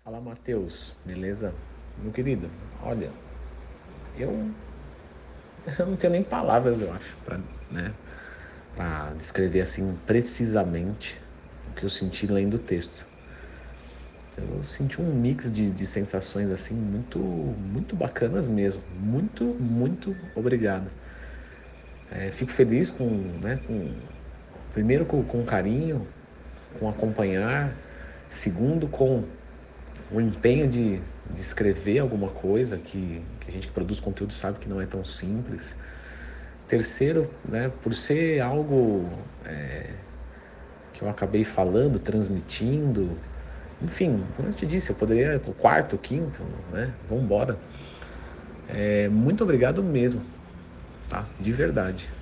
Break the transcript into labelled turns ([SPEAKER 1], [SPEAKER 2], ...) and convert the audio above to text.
[SPEAKER 1] Fala, Matheus, beleza? Meu querido, olha, eu, eu não tenho nem palavras, eu acho, né, para descrever assim precisamente o que eu senti lendo o texto. Eu senti um mix de sensações assim muito bacanas mesmo. Muito obrigado. Fico feliz primeiro com carinho, com acompanhar, segundo com o empenho de escrever alguma coisa que a gente que produz conteúdo sabe que não é tão simples. Terceiro, né, por ser algo que eu acabei falando, transmitindo, enfim, como eu te disse, eu poderia o quarto, quinto, né, vamos embora. Muito obrigado mesmo, tá? De verdade.